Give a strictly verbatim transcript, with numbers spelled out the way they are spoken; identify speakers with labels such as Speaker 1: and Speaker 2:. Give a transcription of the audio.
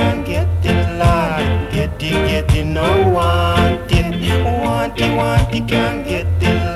Speaker 1: can't get it, Lord. Get it, get it, no want it. Want it, want it, can't get it,